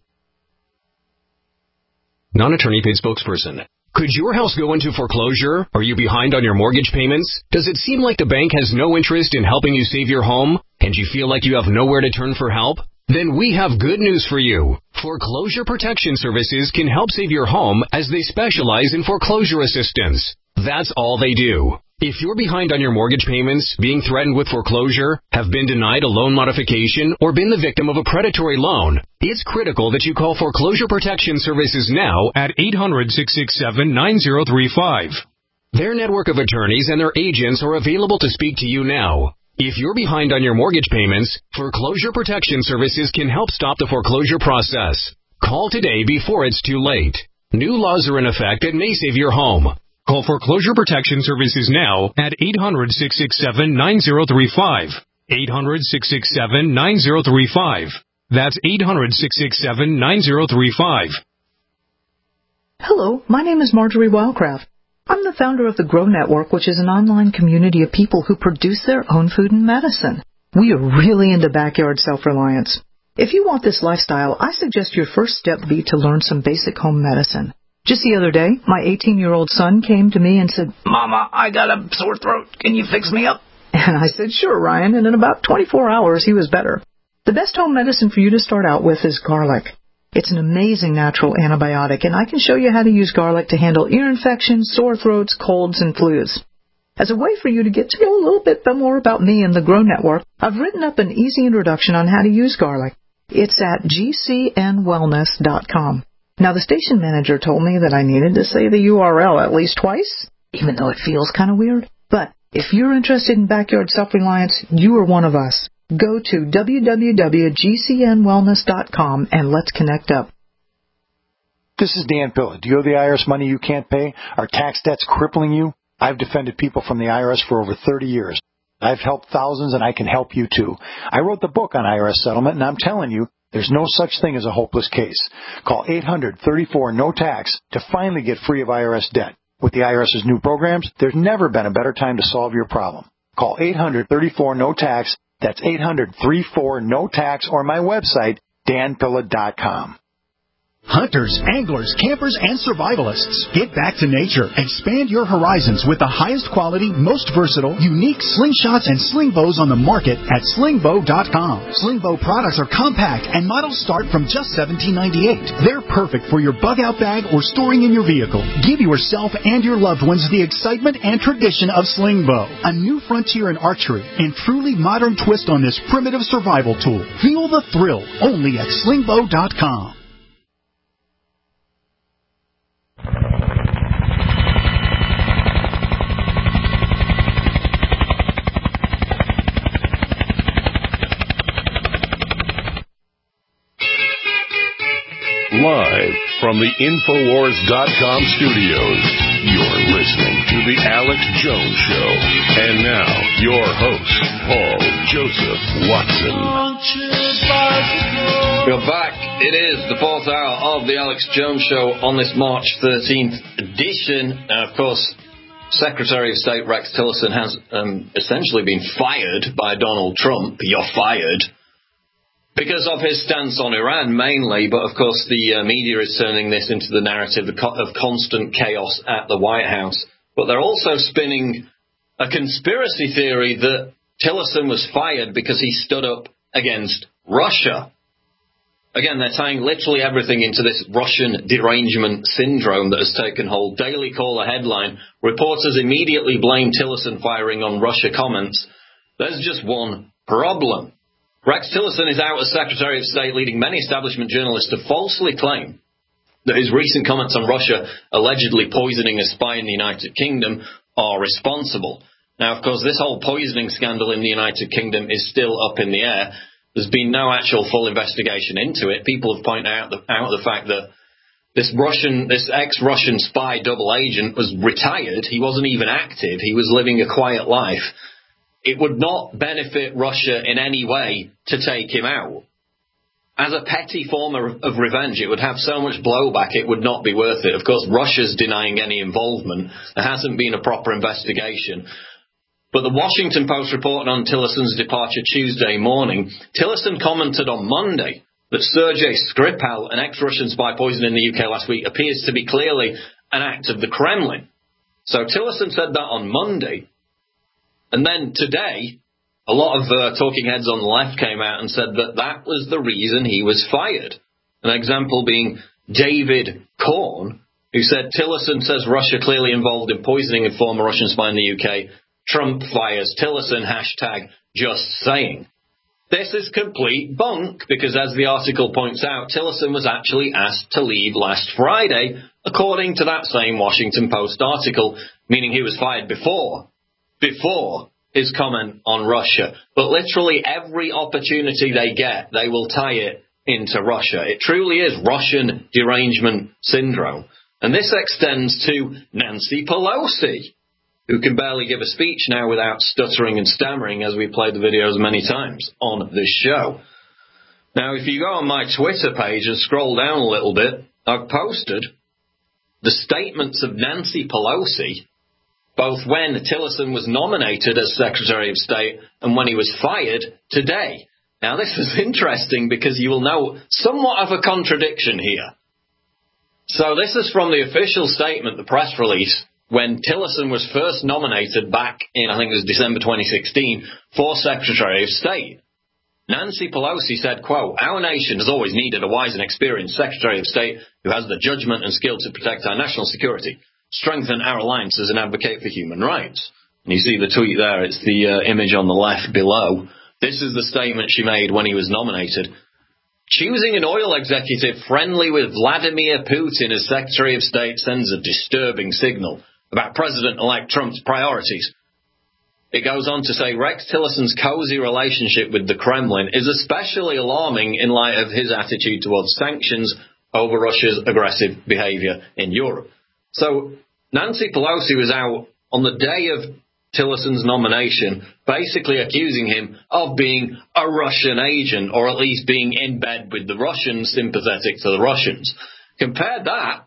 N: Non-attorney paid spokesperson. Could your house go into foreclosure? Are you behind on your mortgage payments? Does it seem like the bank has no interest in helping you save your home? And you feel like you have nowhere to turn for help? Then we have good news for you. Foreclosure Protection Services can help save your home as they specialize in foreclosure assistance. That's all they do. If you're behind on your mortgage payments, being threatened with foreclosure, have been denied a loan modification, or been the victim of a predatory loan, it's critical that you call Foreclosure Protection Services now at eight hundred, six six seven, nine zero three five. Their network of attorneys and their agents are available to speak to you now. If you're behind on your mortgage payments, Foreclosure Protection Services can help stop the foreclosure process. Call today before it's too late. New laws are in effect that may save your home. Call Foreclosure Protection Services now at eight hundred, six six seven, nine zero three five. eight hundred, six six seven, nine zero three five. That's eight hundred, six six seven, nine zero three five.
O: Hello, my name is Marjorie Wildcraft. I'm the founder of the Grow Network, which is an online community of people who produce their own food and medicine. We are really into backyard self-reliance. If you want this lifestyle, I suggest your first step be to learn some basic home medicine. Just the other day, my eighteen-year-old son came to me and said, "Mama, I got a sore throat. Can you fix me up?" And I said, "Sure, Ryan," and in about twenty-four hours, he was better. The best home medicine for you to start out with is garlic. It's an amazing natural antibiotic, and I can show you how to use garlic to handle ear infections, sore throats, colds, and flus. As a way for you to get to know a little bit more about me and the Grow Network, I've written up an easy introduction on how to use garlic. It's at G C N wellness dot com. Now, the station manager told me that I needed to say the U R L at least twice, even though it feels kind of weird. But if you're interested in backyard self-reliance, you are one of us. Go to w w w dot G C N wellness dot com and let's connect up.
P: This is Dan Pilla. Do you owe the I R S money you can't pay? Are tax debts crippling you? I've defended people from the I R S for over thirty years. I've helped thousands, and I can help you too. I wrote the book on I R S settlement, and I'm telling you, there's no such thing as a hopeless case. Call eight hundred, thirty-four, no tax to finally get free of I R S debt. With the IRS's new programs, there's never been a better time to solve your problem. Call eight hundred, thirty-four, no tax. That's eight hundred, thirty-four, no tax, or my website, dan pilla dot com.
Q: Hunters, anglers, campers, and survivalists. Get back to nature. Expand your horizons with the highest quality, most versatile, unique slingshots and sling bows on the market at sling bow dot com. Sling bow products are compact and models start from just seventeen ninety-eight. They're perfect for your bug out bag or storing in your vehicle. Give yourself and your loved ones the excitement and tradition of sling bow. A new frontier in archery and truly modern twist on this primitive survival tool. Feel the thrill only at sling bow dot com.
B: Live from the Infowars dot com studios, you're listening to The Alex Jones Show. And now, your host, Paul Joseph Watson.
D: We're back. It is the fourth hour of The Alex Jones Show on this March thirteenth edition. And, of course, Secretary of State Rex Tillerson has um, essentially been fired by Donald Trump. You're fired. Because of his stance on Iran, mainly, but of course the uh, media is turning this into the narrative of, co- of constant chaos at the White House. But they're also spinning a conspiracy theory that Tillerson was fired because he stood up against Russia. Again, they're tying literally everything into this Russian derangement syndrome that has taken hold. Daily Caller headline, reporters immediately blame Tillerson firing on Russia comments. There's just one problem. Rex Tillerson is out as Secretary of State, leading many establishment journalists to falsely claim that his recent comments on Russia allegedly poisoning a spy in the United Kingdom are responsible. Now, of course, this whole poisoning scandal in the United Kingdom is still up in the air. There's been no actual full investigation into it. People have pointed out the, out the fact that this Russian, this ex-Russian spy double agent was retired. He wasn't even active. He was living a quiet life. It would not benefit Russia in any way to take him out. As a petty form of, of revenge, it would have so much blowback, it would not be worth it. Of course, Russia's denying any involvement. There hasn't been a proper investigation. But the Washington Post reported on Tillerson's departure Tuesday morning. Tillerson commented on Monday that Sergei Skripal, an ex-Russian spy poisoned in the U K last week, appears to be clearly an act of the Kremlin. So Tillerson said that on Monday. And then today, a lot of uh, talking heads on the left came out and said that that was the reason he was fired. An example being David Korn, who said Tillerson says Russia clearly involved in poisoning a former Russian spy in the U K. Trump fires Tillerson, hashtag just saying. This is complete bunk because, as the article points out, Tillerson was actually asked to leave last Friday, according to that same Washington Post article, meaning he was fired before, before his comment on Russia. But literally every opportunity they get, they will tie it into Russia. It truly is Russian derangement syndrome. And this extends to Nancy Pelosi, who can barely give a speech now without stuttering and stammering, as we played the videos many times on this show. Now, if you go on my Twitter page and scroll down a little bit, I've posted the statements of Nancy Pelosi, both when Tillerson was nominated as Secretary of State and when he was fired today. Now, this is interesting because you will know somewhat of a contradiction here. So this is from the official statement, the press release, when Tillerson was first nominated back in, I think it was December twenty sixteen, for Secretary of State. Nancy Pelosi said, quote, "Our nation has always needed a wise and experienced Secretary of State who has the judgment and skill to protect our national security, strengthen our alliances, and advocate for human rights." And you see the tweet there. It's the uh, image on the left below. This is the statement she made when he was nominated. Choosing an oil executive friendly with Vladimir Putin as Secretary of State sends a disturbing signal about President-elect Trump's priorities. It goes on to say Rex Tillerson's cozy relationship with the Kremlin is especially alarming in light of his attitude towards sanctions over Russia's aggressive behavior in Europe. So Nancy Pelosi was out on the day of Tillerson's nomination, basically accusing him of being a Russian agent, or at least being in bed with the Russians, sympathetic to the Russians. Compare that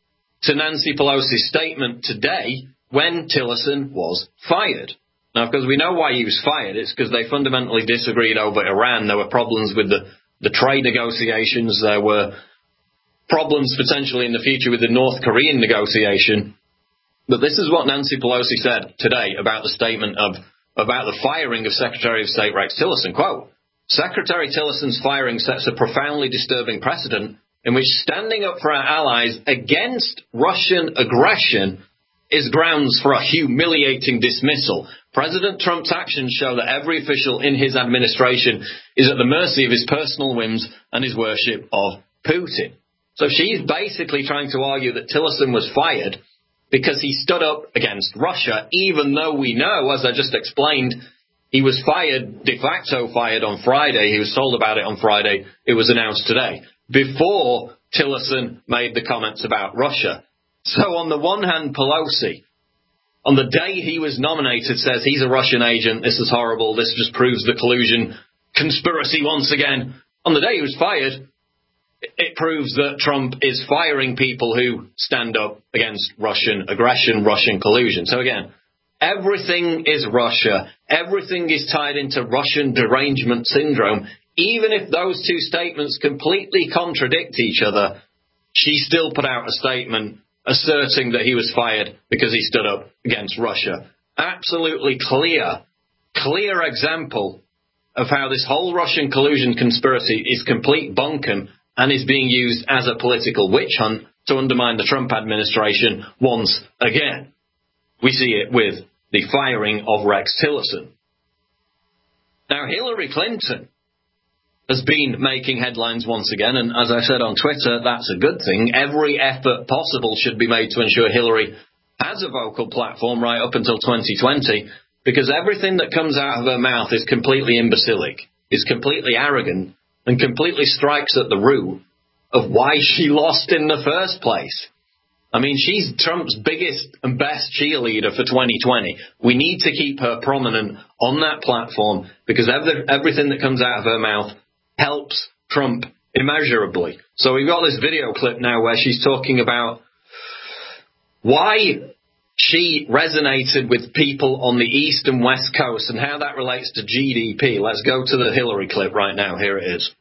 D: to Nancy Pelosi's statement today when Tillerson was fired. Now, because we know why he was fired, it's because they fundamentally disagreed over Iran. There were problems with the, the trade negotiations. There were problems potentially in the future with the North Korean negotiation. But this is what Nancy Pelosi said today about the statement of, about the firing of Secretary of State Rex Tillerson. Quote, "Secretary Tillerson's firing sets a profoundly disturbing precedent in which standing up for our allies against Russian aggression is grounds for a humiliating dismissal. President Trump's actions show that every official in his administration is at the mercy of his personal whims and his worship of Putin." So she's basically trying to argue that Tillerson was fired because he stood up against Russia, even though we know, as I just explained, he was fired, de facto fired on Friday. He was told about it on Friday. It was announced today, before Tillerson made the comments about Russia. So on the one hand, Pelosi, on the day he was nominated, says he's a Russian agent, this is horrible, this just proves the collusion conspiracy once again. On the day he was fired, it proves that Trump is firing people who stand up against Russian aggression, Russian collusion. So again, everything is Russia. Everything is tied into Russian derangement syndrome. Even if those two statements completely contradict each other, she still put out a statement asserting that he was fired because he stood up against Russia. Absolutely clear, clear example of how this whole Russian collusion conspiracy is complete bunkum and is being used as a political witch hunt to undermine the Trump administration once again. We see it with the firing of Rex Tillerson. Now, Hillary Clinton has been making headlines once again, and as I said on Twitter, that's a good thing. Every effort possible should be made to ensure Hillary has a vocal platform right up until twenty twenty, because everything that comes out of her mouth is completely imbecilic, is completely arrogant, and completely strikes at the root of why she lost in the first place. I mean, she's Trump's biggest and best cheerleader for twenty twenty. We need to keep her prominent on that platform because every, everything that comes out of her mouth helps Trump immeasurably. So we've got this video clip now where she's talking about why she resonated with people on the East and West Coast and how that relates to G D P. Let's go to the Hillary clip right now. Here it is.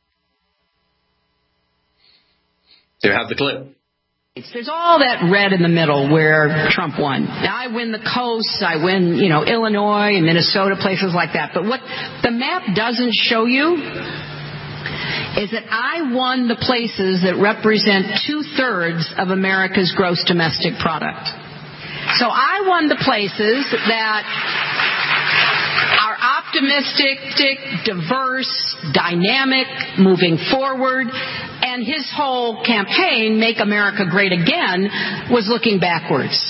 D: Do you have the clip?
R: There's all that red in the middle where Trump won. Now, I win the coasts, I win, you know, Illinois and Minnesota, places like that. But what the map doesn't show you is that I won the places that represent two-thirds of America's gross domestic product. So I won the places that are optimistic, diverse, dynamic, moving forward, and his whole campaign, Make America Great Again, was looking backwards.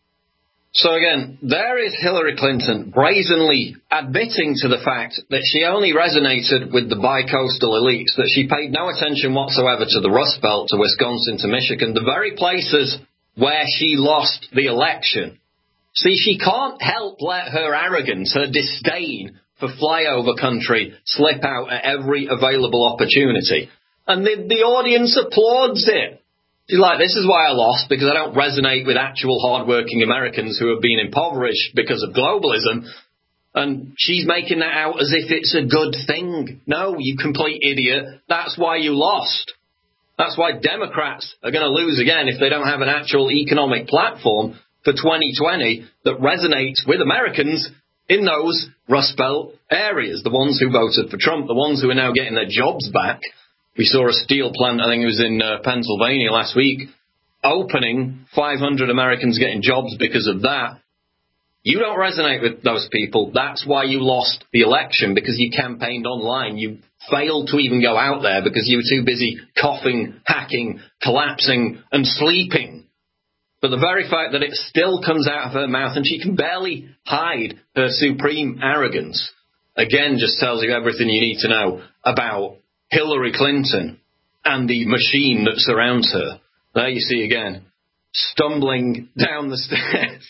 D: So again, there is Hillary Clinton brazenly admitting to the fact that she only resonated with the bi-coastal elites, that she paid no attention whatsoever to the Rust Belt, to Wisconsin, to Michigan, the very places where she lost the election. See, she can't help let her arrogance, her disdain for flyover country slip out at every available opportunity. And the, the audience applauds it. She's like, this is why I lost, because I don't resonate with actual hardworking Americans who have been impoverished because of globalism. And she's making that out as if it's a good thing. No, you complete idiot. That's why you lost. That's why Democrats are going to lose again if they don't have an actual economic platform for twenty twenty that resonates with Americans in those Rust Belt areas, the ones who voted for Trump, the ones who are now getting their jobs back. We saw a steel plant, I think it was in uh, Pennsylvania last week, opening, five hundred Americans getting jobs because of that. You don't resonate with those people. That's why you lost the election, because you campaigned online. You failed to even go out there because you were too busy coughing, hacking, collapsing, and sleeping. But the very fact that it still comes out of her mouth and she can barely hide her supreme arrogance, again, just tells you everything you need to know about Hillary Clinton and the machine that surrounds her. There you see again, stumbling down the stairs.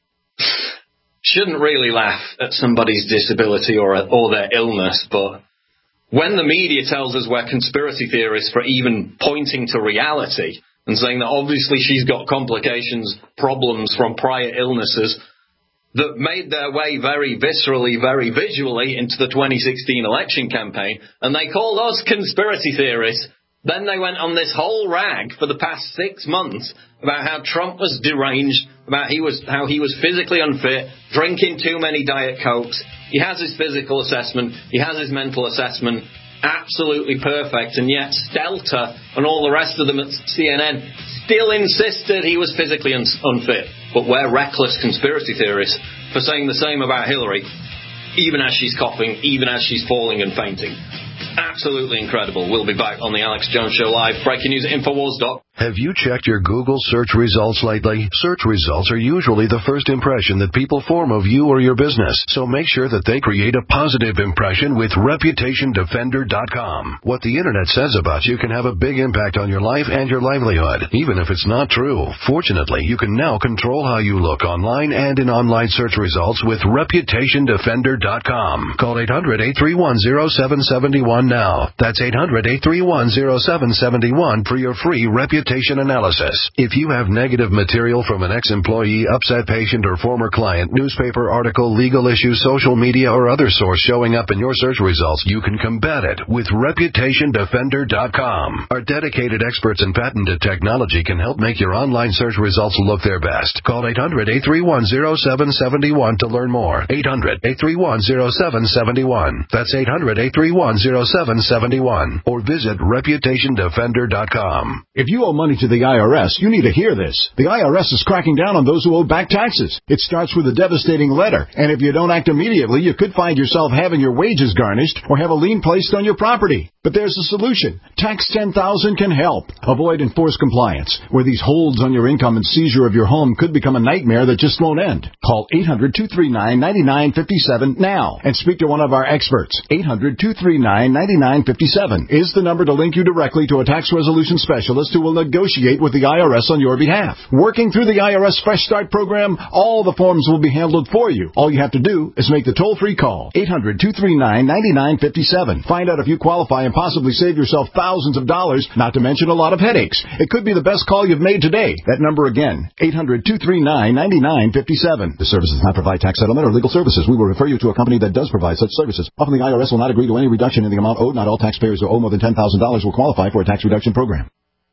D: Shouldn't really laugh at somebody's disability or or their illness, but when the media tells us we're conspiracy theorists for even pointing to reality and saying that obviously she's got complications, problems from prior illnesses that made their way very viscerally, very visually into the twenty sixteen election campaign, and they called us conspiracy theorists, then they went on this whole rag for the past six months about how Trump was deranged, about he was how he was physically unfit, drinking too many Diet Cokes. He has his physical assessment, he has his mental assessment, absolutely perfect, and yet Stelter and all the rest of them at C N N still insisted he was physically un- unfit. But we're reckless conspiracy theorists for saying the same about Hillary, even as she's coughing, even as she's falling and fainting. Absolutely incredible. We'll be back on the Alex Jones Show Live. Breaking news at Infowars dot com.
S: Have you checked your Google search results lately? Search results are usually the first impression that people form of you or your business, so make sure that they create a positive impression with Reputation Defender dot com. What the Internet says about you can have a big impact on your life and your livelihood, even if it's not true. Fortunately, you can now control how you look online and in online search results with Reputation Defender dot com. Call eight hundred, eight three one, zero seven seven one now. That's eight hundred, eight three one, zero seven seven one for your free Reputation reputation analysis. If you have negative material from an ex-employee, upset patient, or former client, newspaper article, legal issue, social media, or other source showing up in your search results, you can combat it with Reputation Defender dot com. Our dedicated experts in patented technology can help make your online search results look their best. Call eight hundred, eight three one, zero seven seven one to learn more. eight hundred, eight three one, zero seven seven one. That's eight hundred, eight three one, zero seven seven one. Or visit Reputation Defender dot com.
T: If you owe money to the I R S, you need to hear this. The I R S is cracking down on those who owe back taxes. It starts with a devastating letter, and if you don't act immediately, you could find yourself having your wages garnished or have a lien placed on your property. But there's a solution. Tax ten thousand can help. Avoid enforced compliance, where these holds on your income and seizure of your home could become a nightmare that just won't end. Call eight hundred, two three nine, nine nine five seven now and speak to one of our experts. eight hundred, two three nine, nine nine five seven is the number to link you directly to a tax resolution specialist who will negotiate with the I R S on your behalf. Working through the I R S Fresh Start program, all the forms will be handled for you. All you have to do is make the toll-free call. eight hundred, two three nine, nine nine five seven. Find out if you qualify and possibly save yourself thousands of dollars, not to mention a lot of headaches. It could be the best call you've made today. That number again, eight hundred, two three nine, nine nine five seven. The service does not provide tax settlement or legal services. We will refer you to a company that does provide such services. Often the I R S will not agree to any reduction in the amount owed. Not all taxpayers who owe more than ten thousand dollars will qualify for a tax reduction program.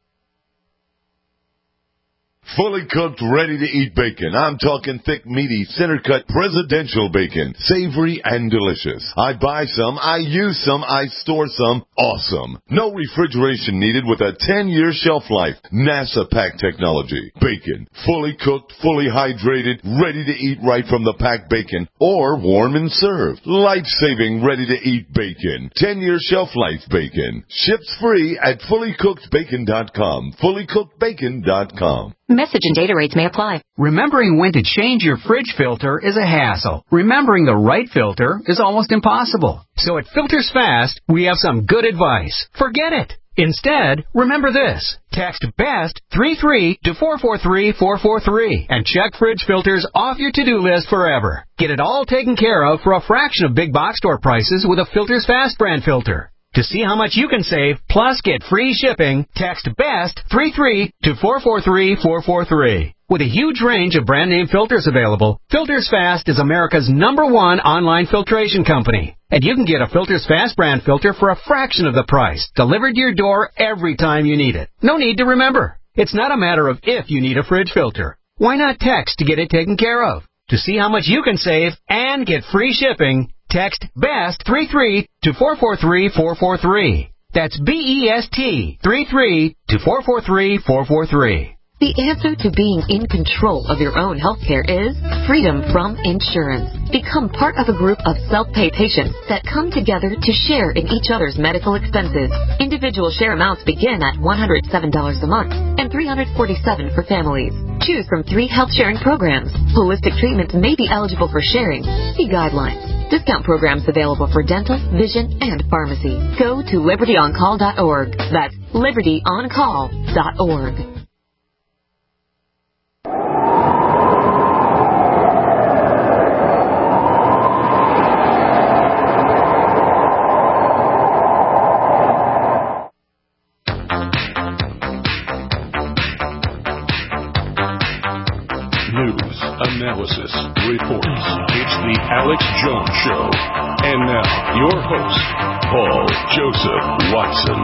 U: Fully cooked, ready-to-eat bacon. I'm talking thick, meaty, center-cut presidential bacon. Savory and delicious. I buy some, I use some, I store some. Awesome. No refrigeration needed with a ten-year shelf life. NASA pack technology. Bacon. Fully cooked, fully hydrated, ready to eat right from the packed bacon. Or warm and served. Life-saving, ready-to-eat bacon. ten-year shelf life bacon. Ships free at fully cooked bacon dot com. fully cooked bacon dot com.
V: Message and data rates may apply.
W: Remembering when to change your fridge filter is a hassle. Remembering the right filter is almost impossible. So at Filters Fast, we have some good advice. Forget it. Instead, remember this. Text BEST three three to four four three four four three and check fridge filters off your to-do list forever. Get it all taken care of for a fraction of big box store prices with a Filters Fast brand filter. To see how much you can save, plus get free shipping, text BEST three three to four four three four four three. With a huge range of brand name filters available, Filters Fast is America's number one online filtration company. And you can get a Filters Fast brand filter for a fraction of the price, delivered to your door every time you need it. No need to remember. It's not a matter of if you need a fridge filter. Why not text to get it taken care of? To see how much you can save and get free shipping, text BEST three three to four four three four four three. That's B E S T three three to four four three four four three.
V: The answer to being in control of your own healthcare is freedom from insurance. Become part of a group of self-pay patients that come together to share in each other's medical expenses. Individual share amounts begin at one hundred seven dollars a month and three hundred forty-seven dollars for families. Choose from three health sharing programs. Holistic treatments may be eligible for sharing. See guidelines. Discount programs available for dental, vision, and pharmacy. Go to liberty on call dot org. That's liberty on call dot org.
B: News, analysis, reports. It's the Alex Jones Show. And now, your host, Paul Joseph Watson.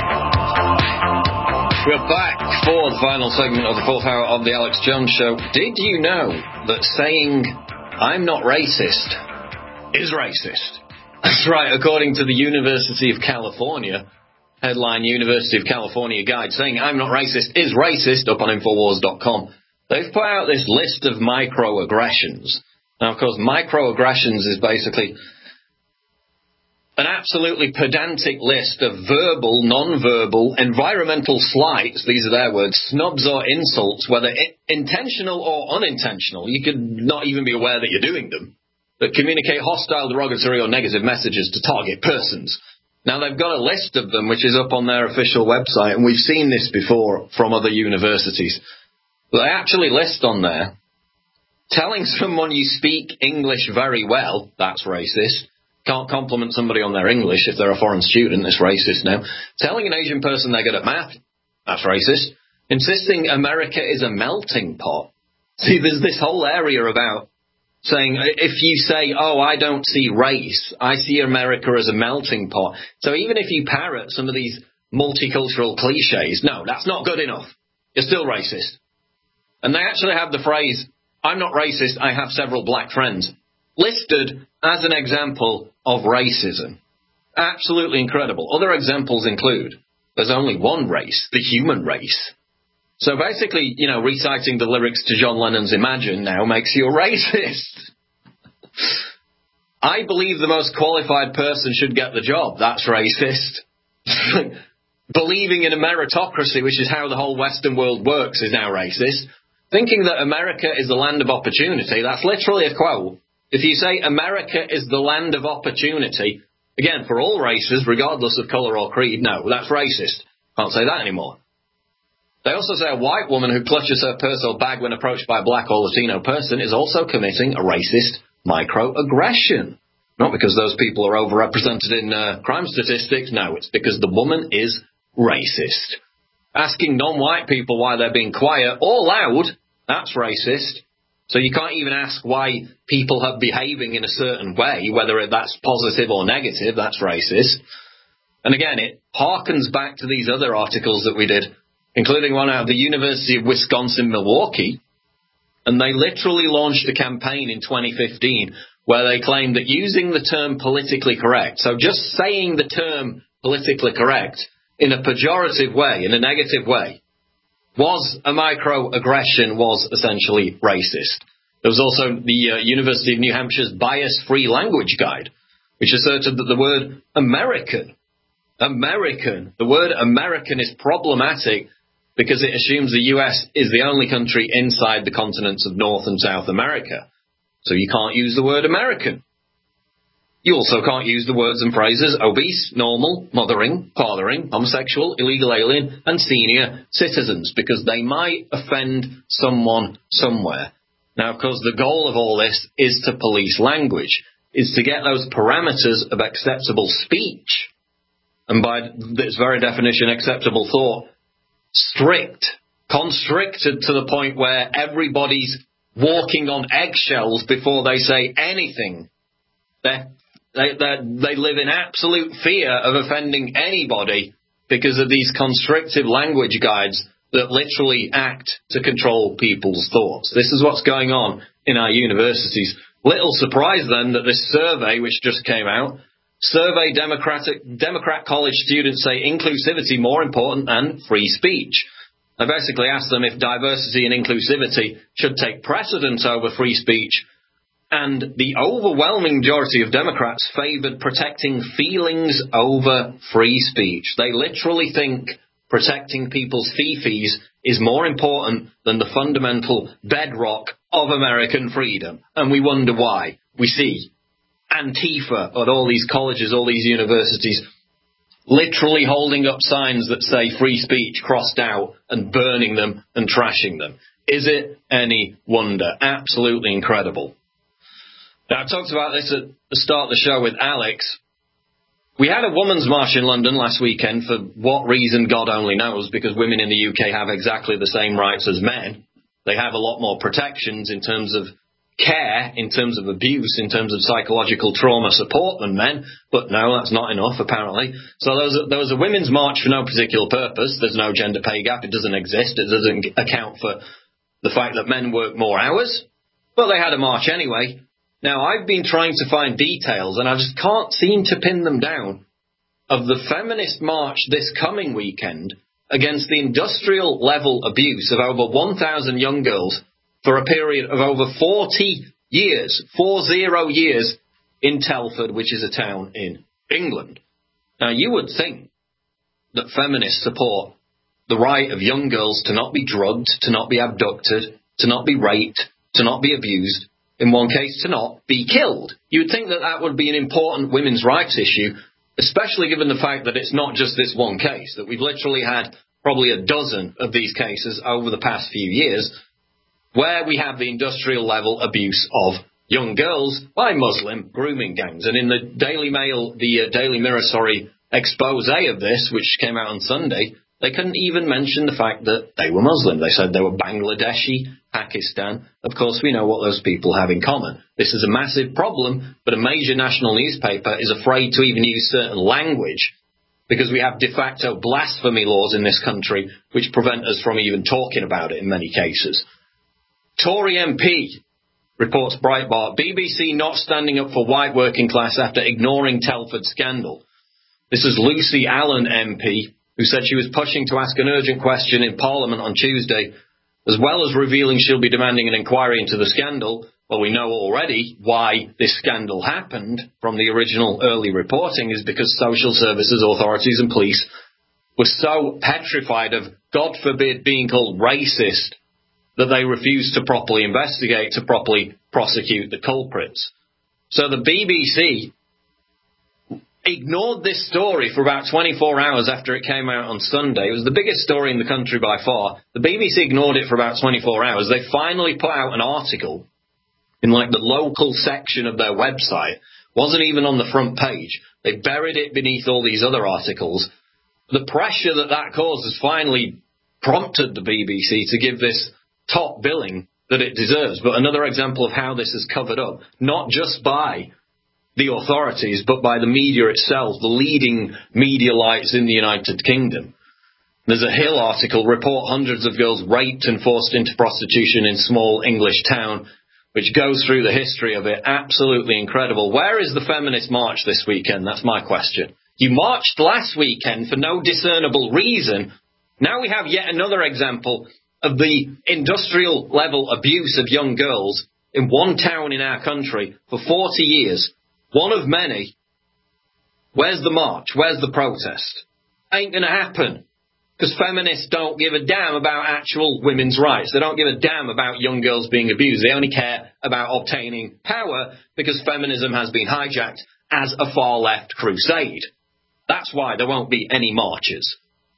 D: We're back for the final segment of the fourth hour of the Alex Jones Show. Did you know that saying, I'm not racist, is racist? That's right, according to the University of California, headline University of California guide, saying I'm not racist is racist, up on Infowars dot com. They've put out this list of microaggressions. Now, of course, microaggressions is basically an absolutely pedantic list of verbal, non-verbal, environmental slights, these are their words, snubs or insults, whether intentional or unintentional. You could not even be aware that you're doing them, that communicate hostile, derogatory, or negative messages to target persons. Now, they've got a list of them, which is up on their official website, and we've seen this before from other universities. They actually list on there, telling someone you speak English very well, that's racist. Can't compliment somebody on their English if they're a foreign student, it's racist now. Telling an Asian person they're good at math, that's racist. insisting America is a melting pot. See, there's this whole area about saying, if you say, oh, I don't see race, I see America as a melting pot. So even if you parrot some of these multicultural cliches, no, that's not good enough. You're still racist. And they actually have the phrase, I'm not racist, I have several black friends, listed as an example of racism. Absolutely incredible. Other examples include, there's only one race, the human race. So basically, you know, reciting the lyrics to John Lennon's Imagine now makes you a racist. I believe the most qualified person should get the job. That's racist. Believing in a meritocracy, which is how the whole Western world works, is now racist. Thinking that America is the land of opportunity, that's literally a quote. If you say America is the land of opportunity, again, for all races, regardless of colour or creed, no, that's racist. Can't say that anymore. They also say a white woman who clutches her purse or bag when approached by a black or Latino person is also committing a racist microaggression. Not because those people are overrepresented in uh, crime statistics, no, it's because the woman is racist. Asking non-white people why they're being quiet or loud, that's racist. So you can't even ask why people are behaving in a certain way, whether that's positive or negative, that's racist. And again, it harkens back to these other articles that we did, including one out of the University of Wisconsin-Milwaukee, and they literally launched a campaign in twenty fifteen where they claimed that using the term politically correct, so just saying the term politically correct in a pejorative way, in a negative way, was a microaggression, was essentially racist. There was also the uh, University of New Hampshire's Bias-Free Language Guide, which asserted that the word American, American, the word American is problematic because it assumes the U S is the only country inside the continents of North and South America. So you can't use the word American. You also can't use the words and phrases obese, normal, mothering, fathering, homosexual, illegal alien, and senior citizens, because they might offend someone somewhere. Now, of course, the goal of all this is to police language, is to get those parameters of acceptable speech, and by this very definition, acceptable thought, strict, constricted to the point where everybody's walking on eggshells before they say anything. They're They, they live in absolute fear of offending anybody because of these constrictive language guides that literally act to control people's thoughts. This is what's going on in our universities. Little surprise then that this survey, which just came out, survey Democratic, Democrat college students say inclusivity more important than free speech. I basically asked them if diversity and inclusivity should take precedence over free speech, and the overwhelming majority of Democrats favored protecting feelings over free speech. They literally think protecting people's fee-fees is more important than the fundamental bedrock of American freedom. And we wonder why. We see Antifa at all these colleges, all these universities, literally holding up signs that say free speech crossed out and burning them and trashing them. Is it any wonder? Absolutely incredible. Now, I talked about this at the start of the show with Alex. We had a women's march in London last weekend for what reason God only knows, because women in the U K have exactly the same rights as men. They have a lot more protections in terms of care, in terms of abuse, in terms of psychological trauma support than men. But no, that's not enough, apparently. So there was a, there was a women's march for no particular purpose. There's no gender pay gap. It doesn't exist. It doesn't account for the fact that men work more hours. But they had a march anyway. Now, I've been trying to find details, and I just can't seem to pin them down, of the feminist march this coming weekend against the industrial level abuse of over one thousand young girls for a period of over forty years, four zero years, in Telford, which is a town in England. Now, you would think that feminists support the right of young girls to not be drugged, to not be abducted, to not be raped, to not be abused, in one case to not be killed. You would think that that would be an important women's rights issue, especially given the fact that it's not just this one case, that we've literally had probably a dozen of these cases over the past few years where we have the industrial level abuse of young girls by Muslim grooming gangs. And in the Daily Mail, the uh, Daily Mirror, sorry, expose of this, which came out on Sunday, They couldn't even mention the fact that they were Muslim. They said they were Bangladeshi, Pakistan. Of course, we know what those people have in common. This is a massive problem, but a major national newspaper is afraid to even use certain language because we have de facto blasphemy laws in this country which prevent us from even talking about it in many cases. Tory M P, reports Breitbart, B B C not standing up for white working class after ignoring Telford scandal. This is Lucy Allen M P, who said she was pushing to ask an urgent question in Parliament on Tuesday, as well as revealing she'll be demanding an inquiry into the scandal. Well, we know already why this scandal happened from the original early reporting is because social services authorities and police were so petrified of, God forbid, being called racist that they refused to properly investigate, to properly prosecute the culprits. So the B B C ignored this story for about twenty-four hours after it came out on Sunday. It was the biggest story in the country by far. The B B C ignored it for about twenty-four hours. They finally put out an article in like the local section of their website. Wasn't even on the front page. They buried it beneath all these other articles. The pressure that that caused has finally prompted the B B C to give this top billing that it deserves. But another example of how this is covered up, not just by the authorities, but by the media itself, the leading media lights in the United Kingdom. There's a Hill article, report hundreds of girls raped and forced into prostitution in small English town, which goes through the history of it. Absolutely incredible. Where is the feminist march this weekend? That's my question. You marched last weekend for no discernible reason. Now we have yet another example of the industrial level abuse of young girls in one town in our country for forty years. One of many. Where's the march? Where's the protest? Ain't going to happen. Because feminists don't give a damn about actual women's rights. They don't give a damn about young girls being abused. They only care about obtaining power because feminism has been hijacked as a far-left crusade. That's why there won't be any marches.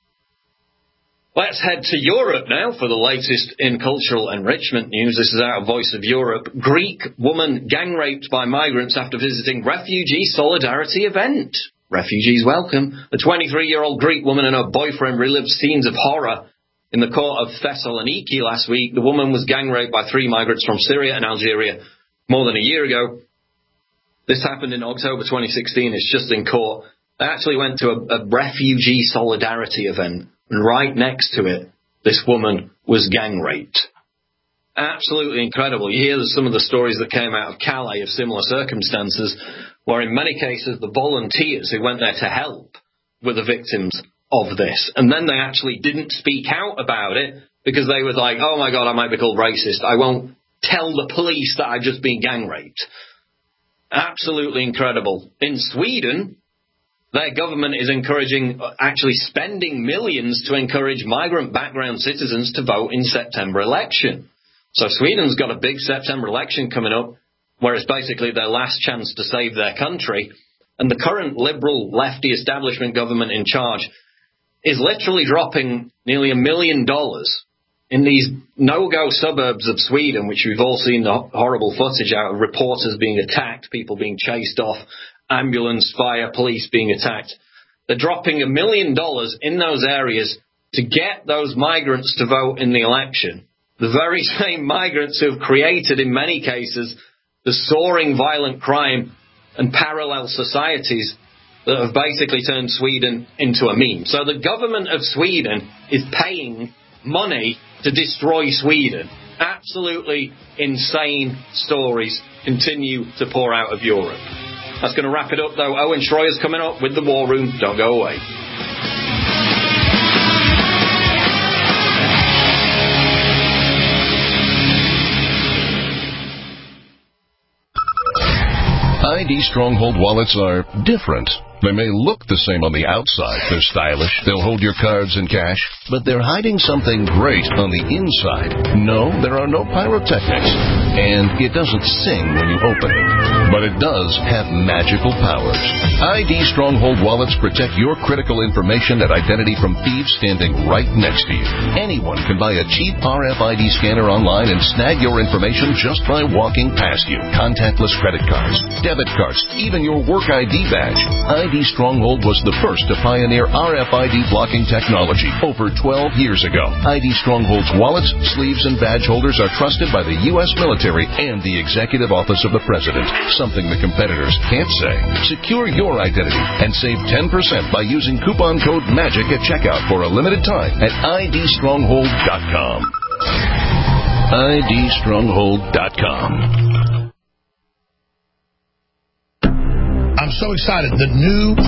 D: Let's head to Europe now for the latest in cultural enrichment news. This is out of Voice of Europe. Greek woman gang raped by migrants after visiting refugee solidarity event. Refugees welcome. The twenty-three-year-old Greek woman and her boyfriend relived scenes of horror in the court of Thessaloniki last week. The woman was gang raped by three migrants from Syria and Algeria more than a year ago. This happened in October twenty sixteen. It's just in court. They actually went to a, a refugee solidarity event. And right next to it, this woman was gang raped. Absolutely incredible. You hear some of the stories that came out of Calais of similar circumstances, where in many cases the volunteers who went there to help were the victims of this. And then they actually didn't speak out about it because they were like, oh my God, I might be called racist. I won't tell the police that I've just been gang raped. Absolutely incredible. In Sweden, their government is encouraging, actually spending millions to encourage migrant background citizens to vote in September election. So Sweden's got a big September election coming up where it's basically their last chance to save their country. And the current liberal lefty establishment government in charge is literally dropping nearly a million dollars in these no-go suburbs of Sweden, which we've all seen the horrible footage out of, reporters being attacked, people being chased off, ambulance, fire, police being attacked. They're dropping a million dollars in those areas to get those migrants to vote in the election. The very same migrants who have created, in many cases, the soaring violent crime and parallel societies that have basically turned Sweden into a meme. So the government of Sweden is paying money to destroy Sweden. Absolutely insane stories continue to pour out of Europe. That's going to wrap it up, though. Owen Schroyer's coming up with the War Room. Don't go away.
S: I D Stronghold wallets are different. They may look the same on the outside. They're stylish. They'll hold your cards and cash. But they're hiding something great on the inside. No, there are no pyrotechnics. And it doesn't sing when you open it. but it does have magical powers. I D Stronghold wallets protect your critical information and identity from thieves standing right next to you. Anyone can buy a cheap R F I D scanner online and snag your information just by walking past you. Contactless credit cards, debit cards, even your work I D badge. I D Stronghold was the first to pioneer R F I D blocking technology over twelve years ago. I D Stronghold's wallets, sleeves, and badge holders are trusted by the U S military and the Executive Office of the President, something the competitors can't say. Secure your identity and save ten percent by using coupon code MAGIC at checkout for a limited time at I D stronghold dot com. I D stronghold dot com.
C: I'm so excited. The new